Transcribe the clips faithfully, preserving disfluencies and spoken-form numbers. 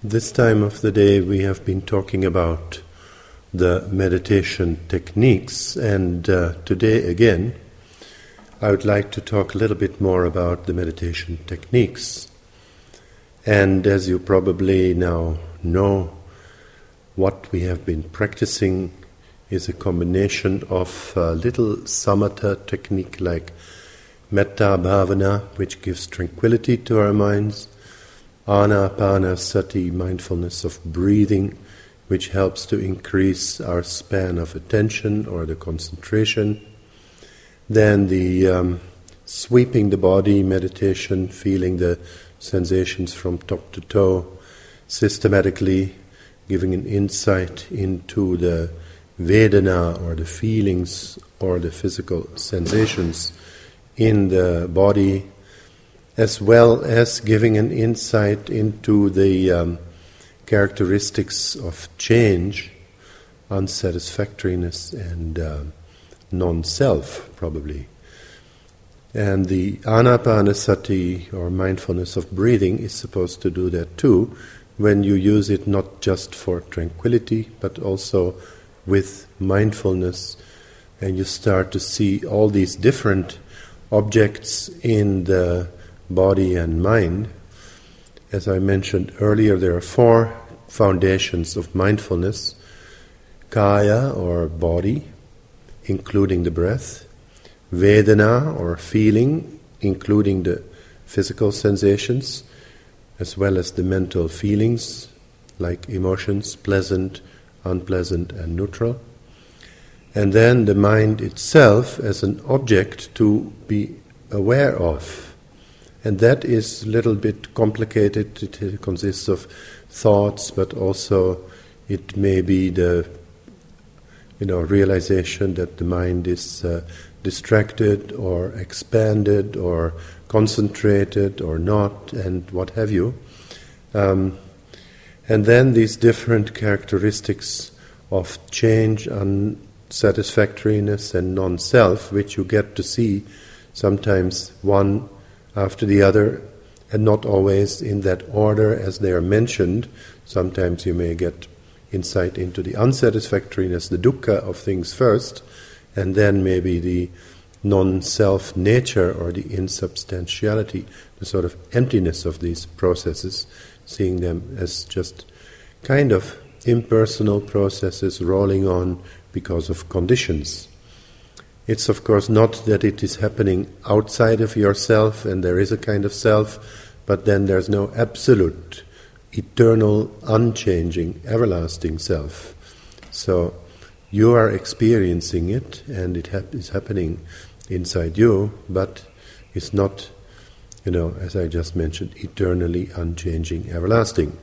This time of the day we have been talking about the meditation techniques, and uh, today again I would like to talk a little bit more about the meditation techniques. And as you probably now know, what we have been practicing is a combination of a little samatha technique like metta bhavana, which gives tranquility to our minds, anapanasati, mindfulness of breathing, which helps to increase our span of attention or the concentration. Then the um, sweeping the body meditation, feeling the sensations from top to toe, systematically giving an insight into the Vedana or the feelings or the physical sensations in the body, as well as giving an insight into the um, characteristics of change, unsatisfactoriness and uh, non-self, probably. And the anapanasati, or mindfulness of breathing, is supposed to do that too, when you use it not just for tranquility, but also with mindfulness, and you start to see all these different objects in the body and mind. As I mentioned earlier, there are four foundations of mindfulness: kaya, or body, including the breath; vedana, or feeling, including the physical sensations, as well as the mental feelings, like emotions, pleasant, unpleasant, and neutral. And then the mind itself as an object to be aware of. And that is a little bit complicated. It consists of thoughts, but also it may be the you know realization that the mind is uh, distracted or expanded or concentrated or not, and what have you. Um, and then these different characteristics of change, unsatisfactoriness, and non-self, which you get to see sometimes one after the other, and not always in that order as they are mentioned. Sometimes you may get insight into the unsatisfactoriness, the dukkha of things first, and then maybe the non-self nature or the insubstantiality, the sort of emptiness of these processes, seeing them as just kind of impersonal processes rolling on because of conditions. It's of course not that it is happening outside of yourself and there is a kind of self, but then there's no absolute, eternal, unchanging, everlasting self. So you are experiencing it, and it hap- is happening inside you, but it's not, you know, as I just mentioned, eternally unchanging, everlasting.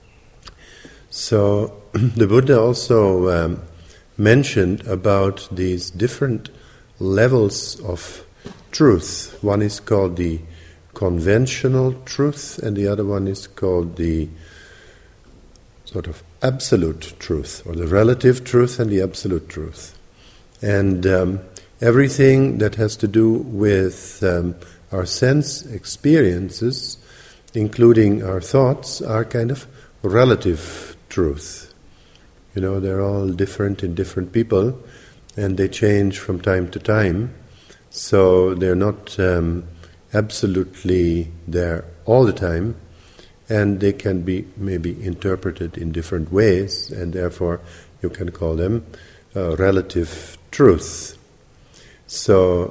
So the Buddha also um, mentioned about these different levels of truth. One is called the conventional truth, and the other one is called the sort of absolute truth, or the relative truth and the absolute truth. And um, everything that has to do with um, our sense experiences, including our thoughts, are kind of relative truth. You know, they're all different in different people, and they change from time to time, so they're not um, absolutely there all the time, and they can be maybe interpreted in different ways, and therefore you can call them uh, relative truth. So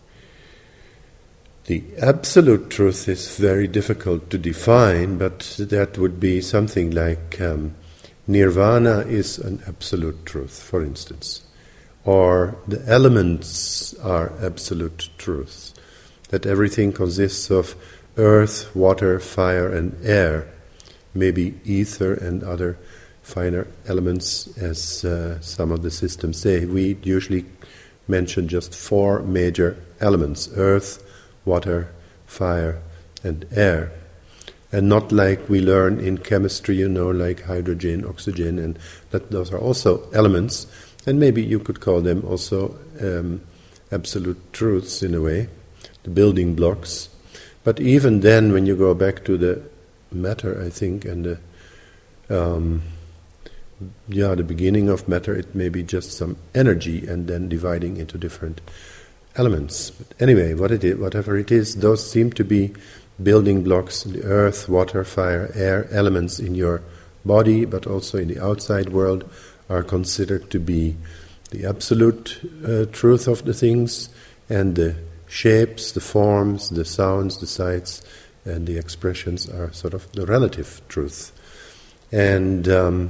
the absolute truth is very difficult to define, but that would be something like um, nirvana is an absolute truth, for instance. Or the elements are absolute truths, that everything consists of earth, water, fire, and air, maybe ether and other finer elements, as uh, some of the systems say. We usually mention just four major elements: earth, water, fire, and air. And not like we learn in chemistry, you know, like hydrogen, oxygen, and that those are also elements. And maybe you could call them also um, absolute truths in a way, the building blocks. But even then, when you go back to the matter, I think, and the um, yeah, the beginning of matter, it may be just some energy and then dividing into different elements. But anyway, what it is, whatever it is, those seem to be building blocks, the earth, water, fire, air, elements in your body, but also in the outside world, are considered to be the absolute uh, truth of the things, and the shapes, the forms, the sounds, the sights, and the expressions are sort of the relative truth. And um,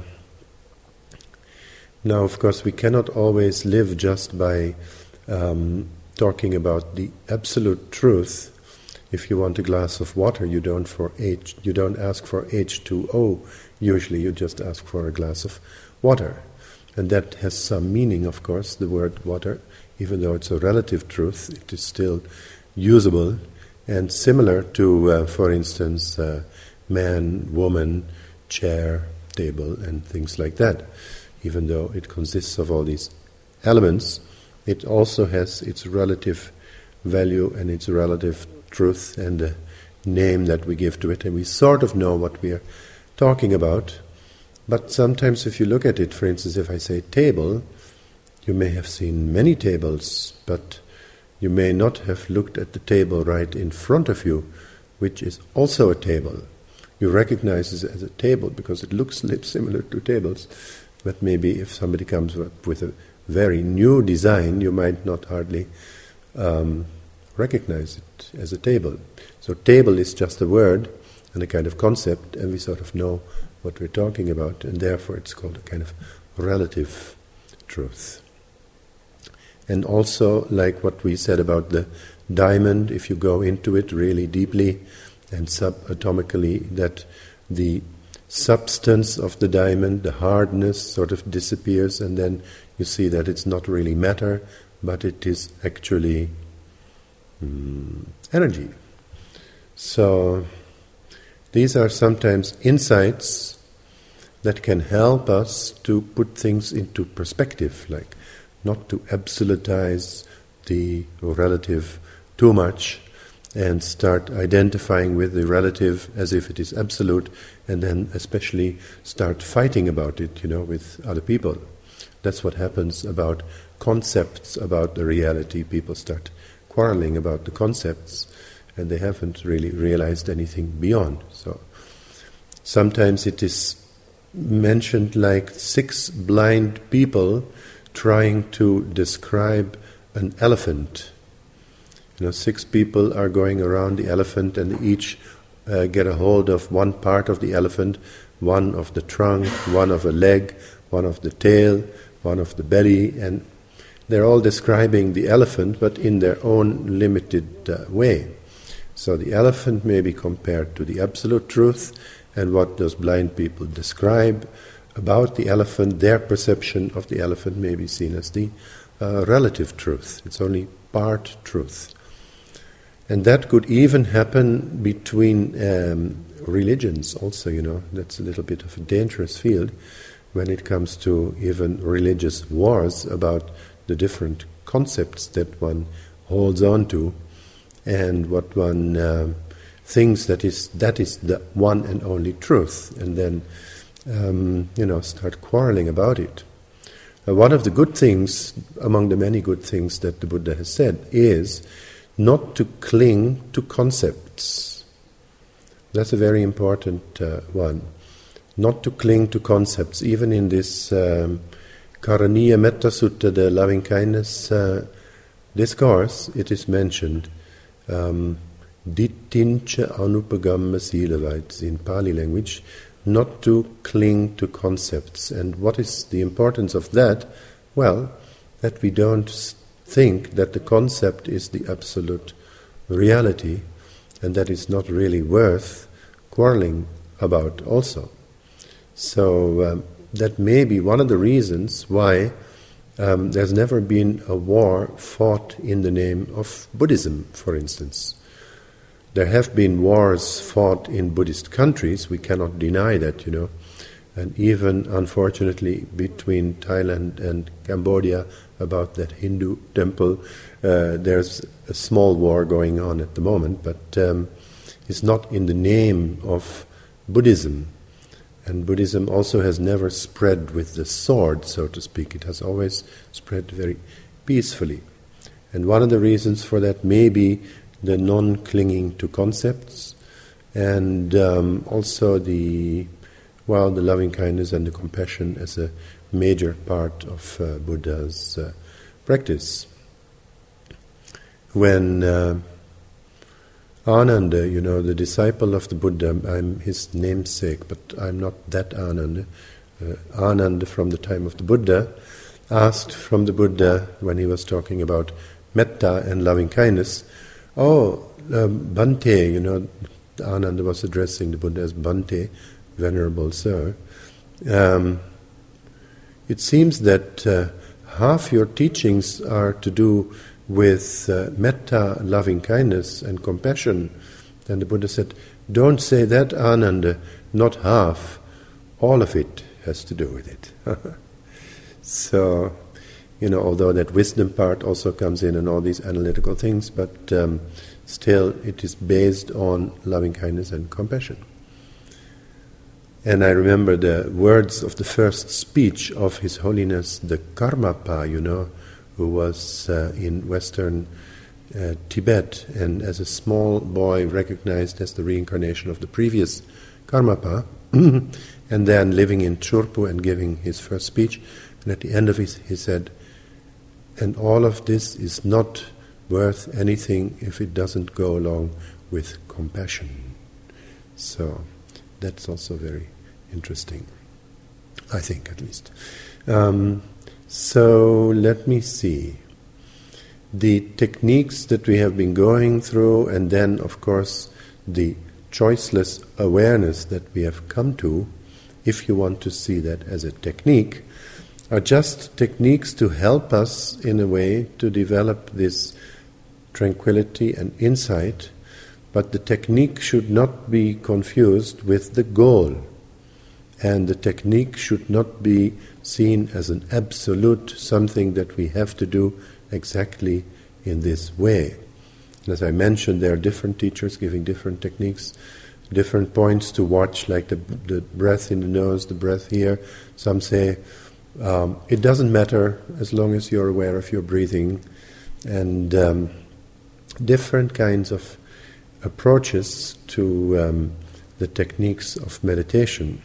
now, of course, we cannot always live just by um, talking about the absolute truth. If you want a glass of water, you don't for H, you don't ask for H two O. Usually, you just ask for a glass of water, and that has some meaning. Of course, the word water, even though it's a relative truth, it is still usable and similar to, uh, for instance, uh, man, woman, chair, table, and things like that. Even though it consists of all these elements, it also has its relative value and its relative truth and the name that we give to it, and we sort of know what we are talking about. But sometimes if you look at it, for instance, if I say table, you may have seen many tables, but you may not have looked at the table right in front of you, which is also a table. You recognize it as a table because it looks similar to tables, but maybe if somebody comes up with a very new design, you might not hardly um, recognize it as a table. So table is just a word and a kind of concept, and we sort of know what we're talking about, and therefore it's called a kind of relative truth. And also, like what we said about the diamond, if you go into it really deeply and subatomically, that the substance of the diamond, the hardness, sort of disappears, and then you see that it's not really matter, but it is actually mm, energy. So these are sometimes insights that can help us to put things into perspective, like not to absolutize the relative too much and start identifying with the relative as if it is absolute, and then especially start fighting about it, you know, with other people. That's what happens about concepts about the reality. People start quarreling about the concepts, and they haven't really realized anything beyond. So sometimes it is mentioned like six blind people trying to describe an elephant. You know, six people are going around the elephant, and they each uh, get a hold of one part of the elephant, one of the trunk, one of a leg, one of the tail, one of the belly, and they're all describing the elephant, but in their own limited uh, way. So the elephant may be compared to the absolute truth, and what those blind people describe about the elephant, their perception of the elephant may be seen as the uh, relative truth. It's only part truth. And that could even happen between um, religions also, you know. That's a little bit of a dangerous field when it comes to even religious wars about the different concepts that one holds on to and what one uh, thinks that is that is the one and only truth, and then um, you know start quarreling about it. Uh, one of the good things, among the many good things that the Buddha has said, is not to cling to concepts. That's a very important uh, one. Not to cling to concepts. Even in this um, Karaniya Metta Sutta, the loving kindness uh, discourse, it is mentioned. Um, Dittincha anupagamma silavat, it's in Pali language, not to cling to concepts. And what is the importance of that? Well, that we don't think that the concept is the absolute reality, and that is not really worth quarreling about also. So um, that may be one of the reasons why um, there's never been a war fought in the name of Buddhism, for instance. There have been wars fought in Buddhist countries, we cannot deny that, you know, and even, unfortunately, between Thailand and Cambodia about that Hindu temple, uh, there's a small war going on at the moment, but um, it's not in the name of Buddhism. And Buddhism also has never spread with the sword, so to speak. It has always spread very peacefully. And one of the reasons for that may be the non-clinging to concepts, and um, also the, well, the loving kindness and the compassion as a major part of uh, Buddha's uh, practice. When uh, Ananda, you know, the disciple of the Buddha, I'm his namesake, but I'm not that Ananda. Uh, Ananda from the time of the Buddha asked from the Buddha, when he was talking about metta and loving kindness, oh, um, Bhante, you know, Ananda was addressing the Buddha as Bhante, Venerable Sir. Um, it seems that uh, half your teachings are to do with uh, metta, loving kindness and compassion. And the Buddha said, don't say that, Ananda, not half, all of it has to do with it. So, you know, although that wisdom part also comes in and all these analytical things, but um, still it is based on loving kindness and compassion. And I remember the words of the first speech of His Holiness the Karmapa, you know, who was uh, in Western uh, Tibet, and as a small boy recognized as the reincarnation of the previous Karmapa, and then living in Churpu and giving his first speech. And at the end of it, he said, and all of this is not worth anything if it doesn't go along with compassion. So that's also very interesting, I think, at least. Um, So let me see. The techniques that we have been going through, and then, of course, the choiceless awareness that we have come to, if you want to see that as a technique, are just techniques to help us, in a way, to develop this tranquility and insight, but the technique should not be confused with the goal. And the technique should not be seen as an absolute, something that we have to do exactly in this way. And as I mentioned, there are different teachers giving different techniques, different points to watch, like the, the breath in the nose, the breath here. Some say um, it doesn't matter as long as you're aware of your breathing, and um, different kinds of approaches to um, the techniques of meditation.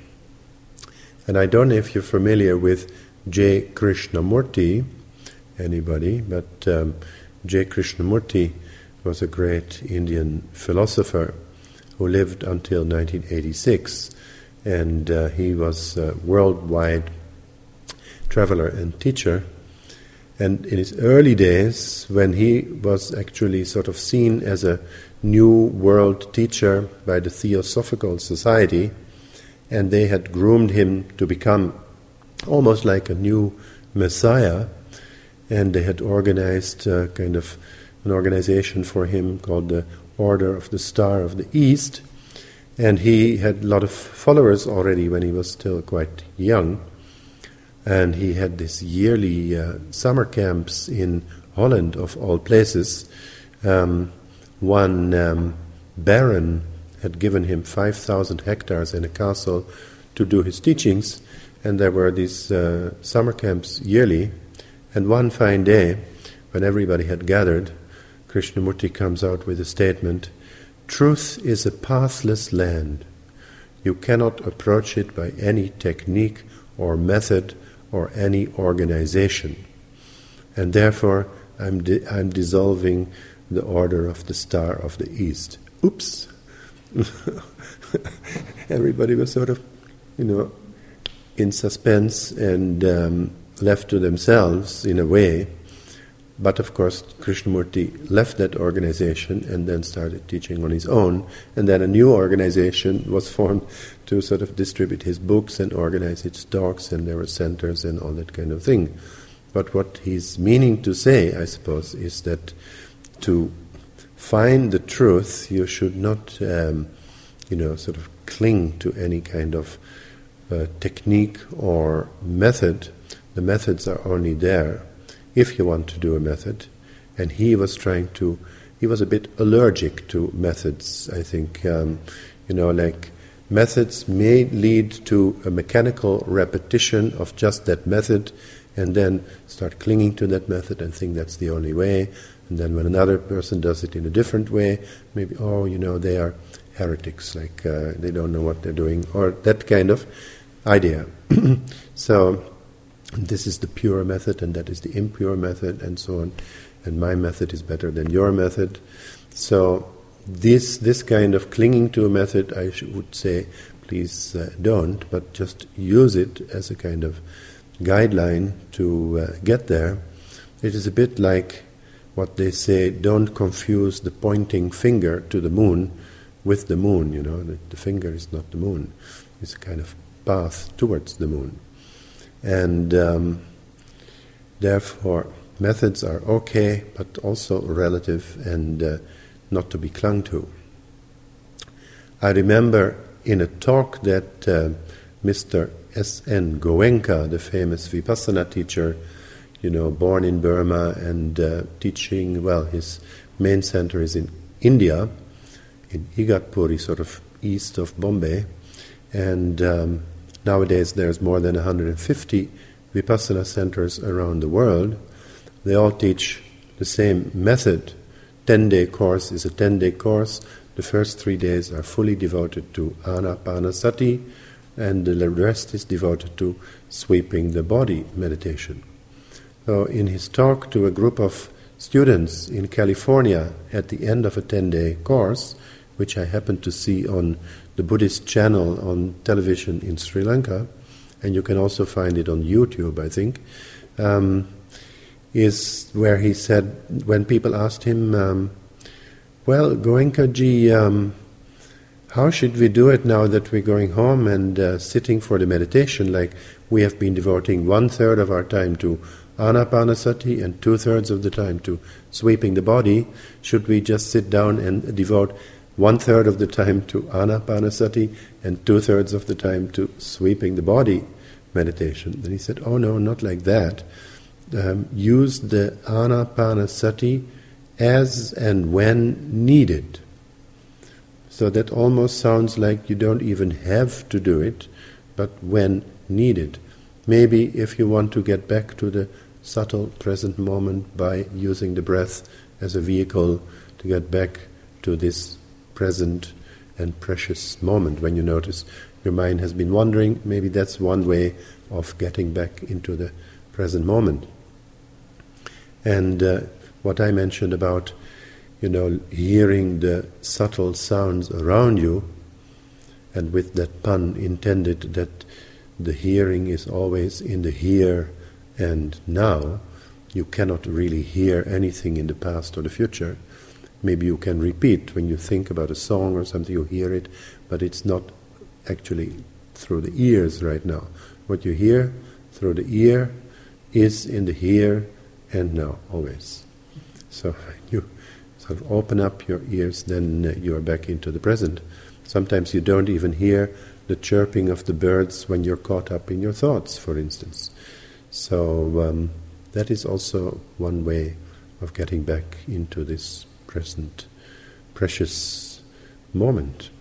And I don't know if you're familiar with J. Krishnamurti, anybody, but um, J. Krishnamurti was a great Indian philosopher who lived until nineteen eighty-six, and uh, he was a worldwide traveler and teacher. And in his early days, when he was actually sort of seen as a new world teacher by the Theosophical Society, and they had groomed him to become almost like a new messiah, and they had organized uh, kind of an organization for him called the Order of the Star of the East, and he had a lot of followers already when he was still quite young, and he had this yearly uh, summer camps in Holland, of all places. Um, one um, baron had given him five thousand hectares and a castle to do his teachings, and there were these uh, summer camps yearly. And one fine day, when everybody had gathered, Krishnamurti comes out with a statement, "Truth is a pathless land. You cannot approach it by any technique or method or any organization. And therefore, I'm, di- I'm dissolving the Order of the Star of the East." Oops! Everybody was sort of, you know, in suspense and um, left to themselves in a way. But of course, Krishnamurti left that organization and then started teaching on his own. And then a new organization was formed to sort of distribute his books and organize its talks, and there were centers and all that kind of thing. But what he's meaning to say, I suppose, is that to find the truth, you should not, um, you know, sort of cling to any kind of uh, technique or method. The methods are only there if you want to do a method. And he was trying to, he was a bit allergic to methods, I think, um, you know, like methods may lead to a mechanical repetition of just that method, and then start clinging to that method and think that's the only way. And then when another person does it in a different way, maybe, oh, you know, they are heretics, like uh, they don't know what they're doing, or that kind of idea. So this is the pure method, and that is the impure method, and so on. And my method is better than your method. So this this kind of clinging to a method, I sh- would say, please uh, don't, but just use it as a kind of guideline to uh, get there. It is a bit like what they say, don't confuse the pointing finger to the moon with the moon, you know. The, the finger is not the moon. It's a kind of path towards the moon. And um, therefore, methods are okay, but also relative and uh, not to be clung to. I remember in a talk that uh, Mister S N Goenka, the famous Vipassana teacher, you know, born in Burma and uh, teaching, well, his main center is in India, in Igatpuri, sort of east of Bombay, and um, nowadays there's more than one hundred fifty Vipassana centers around the world. They all teach the same method. ten-day course is a ten-day course. The first three days are fully devoted to Anapanasati, and the rest is devoted to sweeping the body meditation. So in his talk to a group of students in California at the end of a ten-day course, which I happened to see on the Buddhist channel on television in Sri Lanka, and you can also find it on YouTube, I think, um, is where he said, when people asked him, um, well, Goenka-ji, um, how should we do it now that we're going home and uh, sitting for the meditation, like we have been devoting one-third of our time to Anapanasati and two-thirds of the time to sweeping the body? Should we just sit down and devote one-third of the time to Anapanasati and two-thirds of the time to sweeping the body meditation? Then he said, oh no, not like that. Um, use the Anapanasati as and when needed. So that almost sounds like you don't even have to do it, but when needed. Maybe if you want to get back to the subtle present moment by using the breath as a vehicle to get back to this present and precious moment. When you notice your mind has been wandering, maybe that's one way of getting back into the present moment. And uh, what I mentioned about, you know, hearing the subtle sounds around you, and with that pun intended that the hearing is always in the here and now. You cannot really hear anything in the past or the future. Maybe you can repeat when you think about a song or something, you hear it, but it's not actually through the ears right now. What you hear through the ear is in the here and now, always. So you sort of open up your ears, then uh, you are back into the present. Sometimes you don't even hear the chirping of the birds when you're caught up in your thoughts, for instance. So um, that is also one way of getting back into this present, precious moment.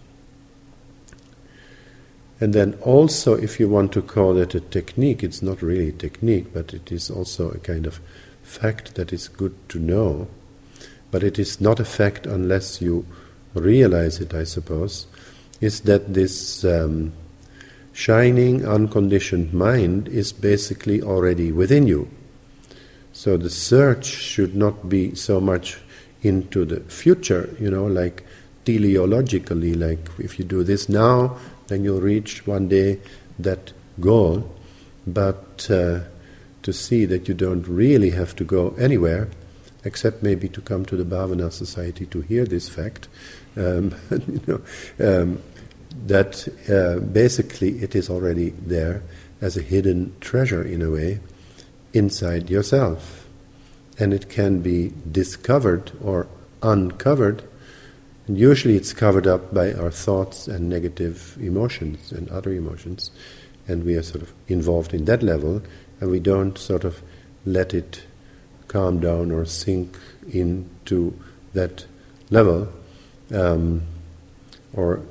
And then also, if you want to call it a technique, it's not really a technique, but it is also a kind of fact that is good to know. But it is not a fact unless you realize it, I suppose, is that this um, shining, unconditioned mind is basically already within you. So the search should not be so much into the future, you know, like teleologically, like if you do this now, then you'll reach one day that goal. But uh, to see that you don't really have to go anywhere, except maybe to come to the Bhavana Society to hear this fact, um, you know, um, that uh, basically it is already there as a hidden treasure in a way inside yourself. And it can be discovered or uncovered. And usually it's covered up by our thoughts and negative emotions and other emotions. And we are sort of involved in that level, and we don't sort of let it calm down or sink into that level, um, or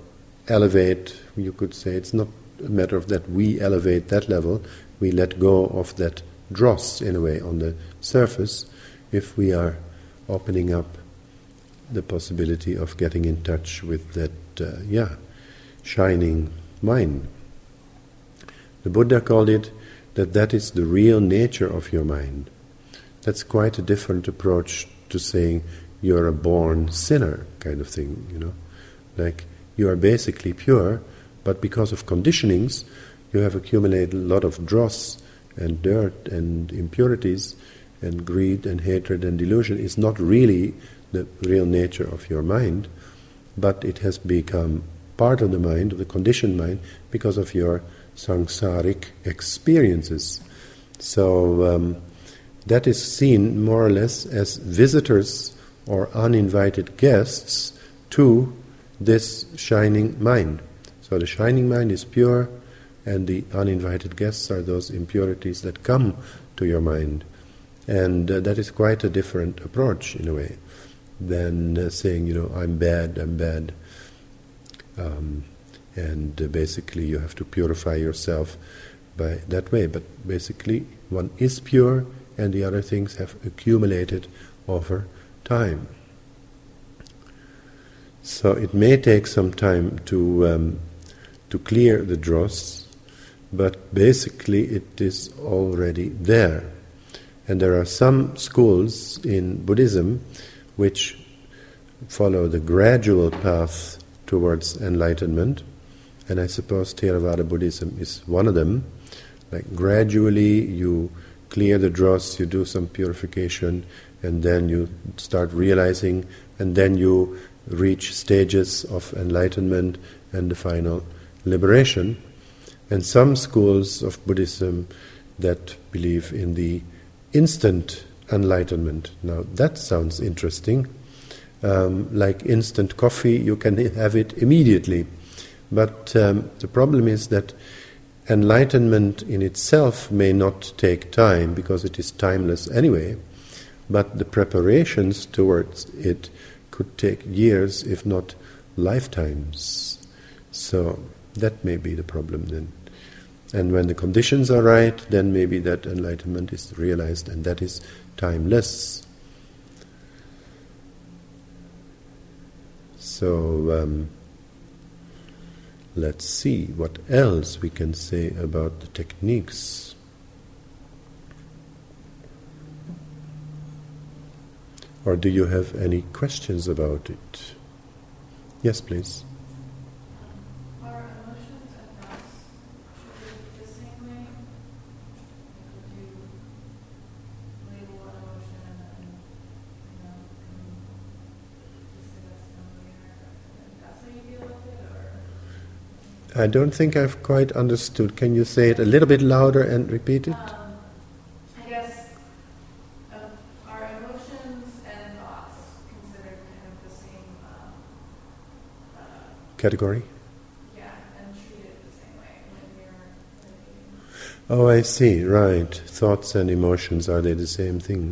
elevate, you could say, it's not a matter of that we elevate that level, we let go of that dross in a way on the surface if we are opening up the possibility of getting in touch with that, uh, yeah, shining mind. The Buddha called it that that is the real nature of your mind. That's quite a different approach to saying you're a born sinner kind of thing, you know. Like you are basically pure, but because of conditionings, you have accumulated a lot of dross and dirt and impurities and greed and hatred and delusion. Is not really the real nature of your mind, but it has become part of the mind, of the conditioned mind, because of your samsaric experiences. So um, that is seen more or less as visitors or uninvited guests to this shining mind. So the shining mind is pure, and the uninvited guests are those impurities that come to your mind. And uh, that is quite a different approach, in a way, than uh, saying, you know, I'm bad, I'm bad. Um, and uh, basically you have to purify yourself by that way. But basically one is pure, and the other things have accumulated over time. So it may take some time to um, to clear the dross, but basically it is already there. And there are some schools in Buddhism which follow the gradual path towards enlightenment, and I suppose Theravada Buddhism is one of them. Like gradually you clear the dross, you do some purification, and then you start realizing, and then you reach stages of enlightenment and the final liberation. And some schools of Buddhism that believe in the instant enlightenment. Now that sounds interesting. Um, like instant coffee, you can have it immediately. But um, the problem is that enlightenment in itself may not take time, because it is timeless anyway, but the preparations towards it could take years, if not lifetimes. So that may be the problem then. And when the conditions are right, then maybe that enlightenment is realized, and that is timeless. So um, let's see what else we can say about the techniques. Or do you have any questions about it? Yes, please. Um, are emotions and thoughts treated the same way? Would you label an emotion and then, you know, just say that's familiar, and that's how you deal with it, or? I don't think I've quite understood. Can you say it a little bit louder and repeat it? Um, I guess, uh, are emotions and thoughts considered kind of the same um, uh, Category? yeah, and treated the same way when you're meditating? Oh, I see, right. Thoughts and emotions, are they the same thing?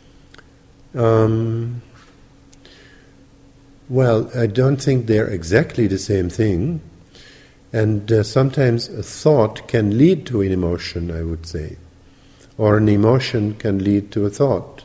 Um, well, I don't think they're exactly the same thing. And uh, sometimes a thought can lead to an emotion, I would say. Or an emotion can lead to a thought.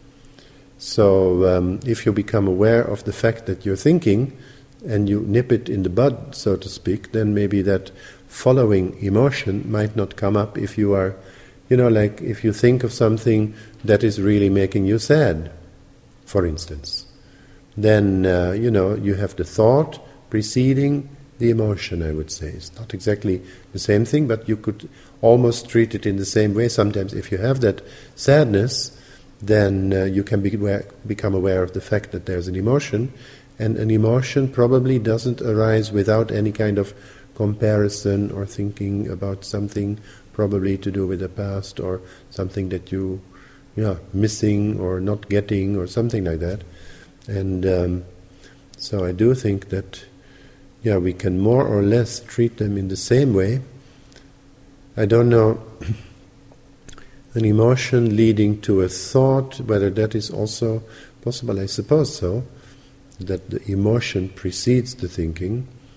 So um, if you become aware of the fact that you're thinking, and you nip it in the bud, so to speak, then maybe that following emotion might not come up if you are, you know, like if you think of something that is really making you sad, for instance. Then, uh, you know, you have the thought preceding the emotion, I would say. It's not exactly the same thing, but you could almost treat it in the same way. Sometimes if you have that sadness, then uh, you can be aware, become aware of the fact that there's an emotion, and an emotion probably doesn't arise without any kind of comparison or thinking about something probably to do with the past, or something that you, yeah, missing or not getting or something like that. And um, so I do think that, yeah, we can more or less treat them in the same way. I don't know, an emotion leading to a thought, whether that is also possible. I suppose so, that the emotion precedes the thinking,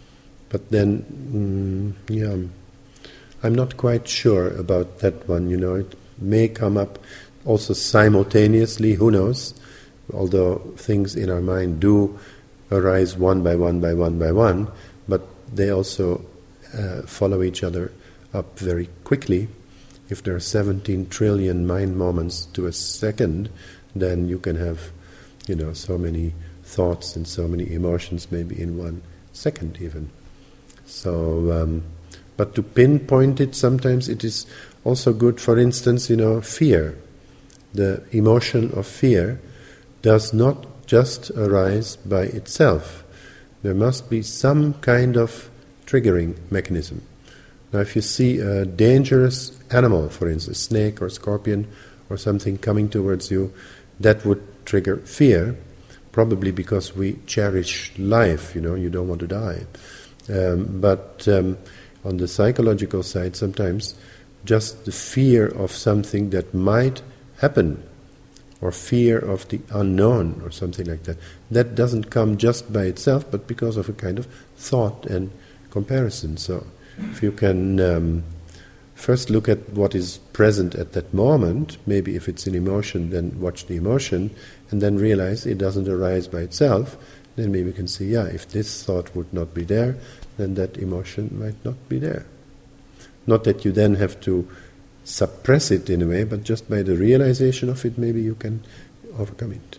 But then, mm, yeah, I'm not quite sure about that one, you know. It may come up also simultaneously, who knows, although things in our mind do arise one by one by one by one, but they also uh, follow each other up very quickly. If there are seventeen trillion mind moments to a second, then you can have, you know, so many thoughts and so many emotions maybe in one second even. So, um, but to pinpoint it, sometimes it is also good, for instance, you know, fear. The emotion of fear does not just arise by itself. There must be some kind of triggering mechanism. Now, if you see a dangerous animal, for instance, a snake or scorpion or something coming towards you, that would trigger fear, probably because we cherish life, you know, you don't want to die. Um, but um, on the psychological side, sometimes just the fear of something that might happen, or fear of the unknown, or something like that, that doesn't come just by itself, but because of a kind of thought and comparison. So if you can um, first look at what is present at that moment, maybe if it's an emotion, then watch the emotion, and then realize it doesn't arise by itself, then maybe you can see, yeah, if this thought would not be there, then that emotion might not be there. Not that you then have to suppress it in a way, but just by the realization of it, maybe you can overcome it.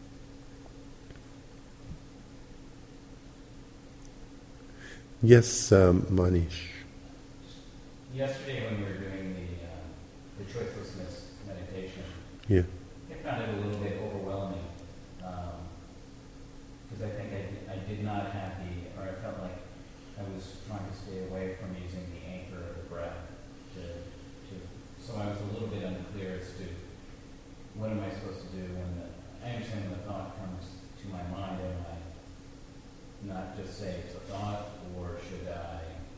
Yes, um, Manish. Yesterday when we were doing the uh, the choicelessness meditation, Yeah. I found it a little bit overwhelming because um, I think I did, I did not have the, or I felt like I was trying to stay away from using the anchor of the breath. To, to, so I was a little bit unclear as to what am I supposed to do when the, I understand when the thought comes to my mind, am I not just say it's a thought, or should I?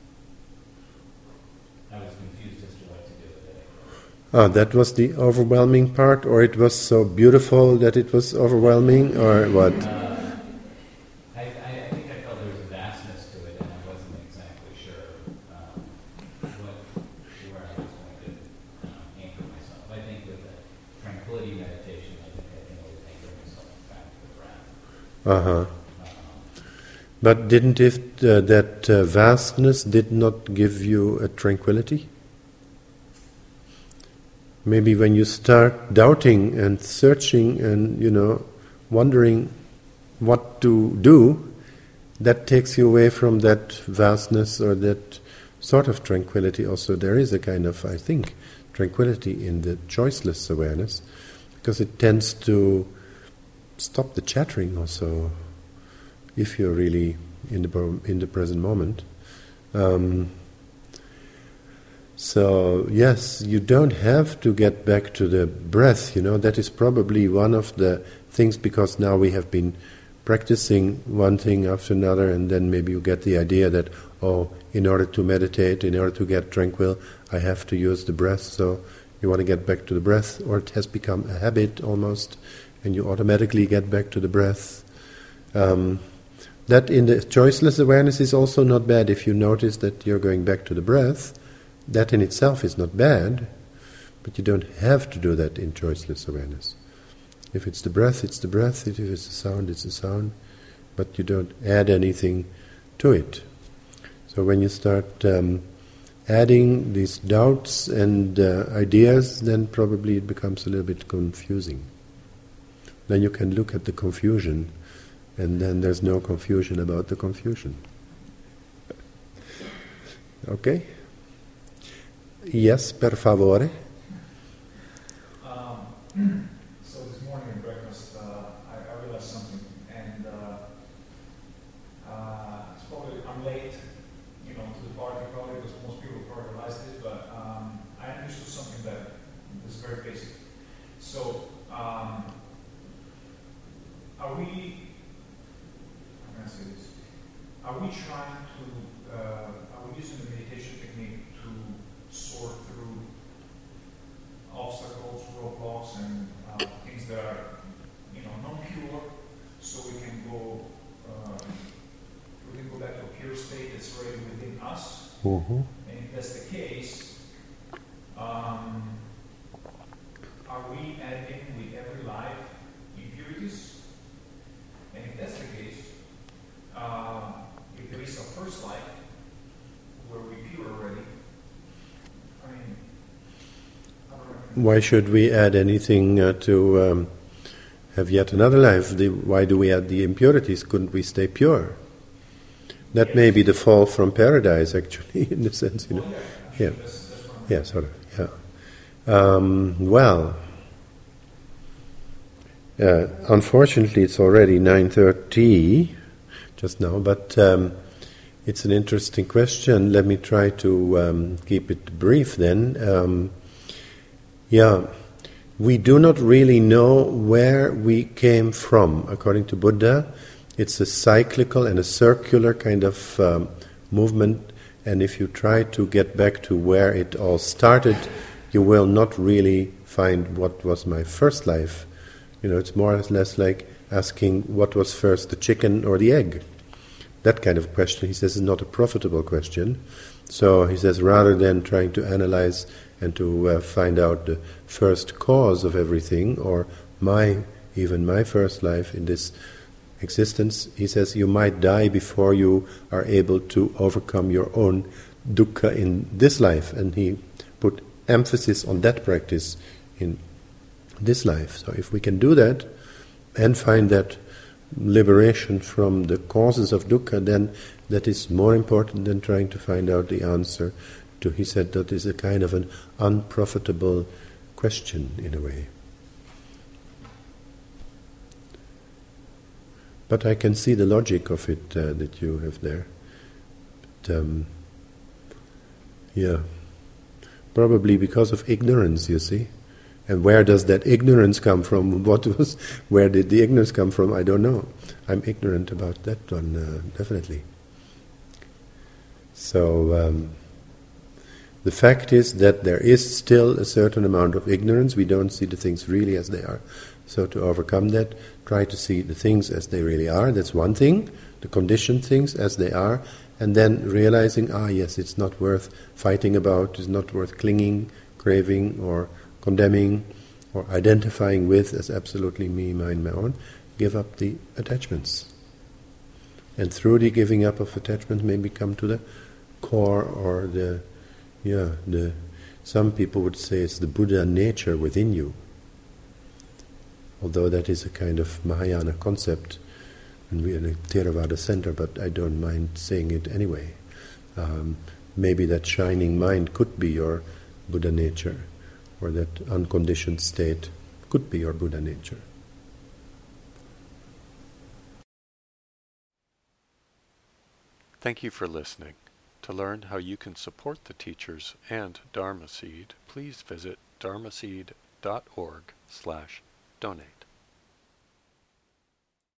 I was confused as to what to do with it. Ah, that was the overwhelming part, or it was so beautiful that it was overwhelming, or what? Uh, I, I think I felt there was a vastness to it, and I wasn't exactly sure um, what, where I was going to um, anchor myself. I think with the tranquility meditation, I think I can always anchor myself back to the breath. Uh-huh. But didn't it, uh, that uh, vastness did not give you a tranquility? Maybe when you start doubting and searching and, you know, wondering what to do, that takes you away from that vastness or that sort of tranquility. Also, there is a kind of, I think, tranquility in the choiceless awareness, because it tends to stop the chattering also, if you're really in the in the present moment. Um, so yes, you don't have to get back to the breath, you know, that is probably one of the things, because now we have been practicing one thing after another, and then maybe you get the idea that, oh, in order to meditate, in order to get tranquil, I have to use the breath, so you want to get back to the breath, or it has become a habit almost, and you automatically get back to the breath. Um, That in the choiceless awareness is also not bad. If you notice that you're going back to the breath, that in itself is not bad, but you don't have to do that in choiceless awareness. If it's the breath, it's the breath. If it's the sound, it's the sound. But you don't add anything to it. So when you start um, adding these doubts and uh, ideas, then probably it becomes a little bit confusing. Then you can look at the confusion, and then there's no confusion about the confusion. Okay? Yes, per favore. Um, so this morning at breakfast, uh, I, I realized something, and uh, uh, it's probably, I'm late, you know, to the party probably, because most people probably realize this, but um, I understood something that is very basic. So, um, are we, how can I say this? Are we trying to, uh, are we using the meditation technique to sort through obstacles, roadblocks, and uh, things that are, you know, non-pure, so we can go, uh, we can go back to a pure state that's Mm-hmm. And if that's the case, um, are we adding with every life impurities? And if that's the case, um, if there is a first life where we pure already, I mean, I don't know. Why should we add anything uh, to um, have yet another life? The, why do we add the impurities? Couldn't we stay pure? That Yes. may be the fall from paradise, actually, in the sense, you know. Well, Yeah. yeah, actually, that's, that's what I'm- Yeah, sort of. Yeah. Um, well, uh, unfortunately, it's already nine thirty just now, but um, it's an interesting question. Let me try to um, keep it brief then. Um, yeah, we do not really know where we came from. According to Buddha, it's a cyclical and a circular kind of um, movement, and if you try to get back to where it all started, you will not really find what was my first life. You know, it's more or less like asking what was first, the chicken or the egg. That kind of question, he says, is not a profitable question. So he says, rather than trying to analyze and to uh, find out the first cause of everything, or my, even my first life in this existence, he says, you might die before you are able to overcome your own dukkha in this life. And he put emphasis on that practice in this life. So if we can do that and find that liberation from the causes of dukkha, then that is more important than trying to find out the answer to, he said, that is a kind of an unprofitable question in a way. But I can see the logic of it uh, that you have there. But, um, yeah, probably because of ignorance, you see. And where does that ignorance come from? What was, where did the ignorance come from? I don't know. I'm ignorant about that one, uh, definitely. So, um, the fact is that there is still a certain amount of ignorance. We don't see the things really as they are. So to overcome that, try to see the things as they really are. That's one thing, the conditioned things as they are. And then realizing, ah yes, it's not worth fighting about, it's not worth clinging, craving, or condemning, or identifying with as absolutely me, mine, my own. Give up the attachments. And through the giving up of attachments, maybe come to the core, or the, yeah, the, some people would say it's the Buddha nature within you. Although that is a kind of Mahayana concept, and we are in a Theravada center, but I don't mind saying it anyway. Um, maybe that shining mind could be your Buddha nature, or that unconditioned state could be your Buddha nature. Thank you for listening. To learn how you can support the teachers and Dharma Seed, please visit dharmaseed dot org slash donate.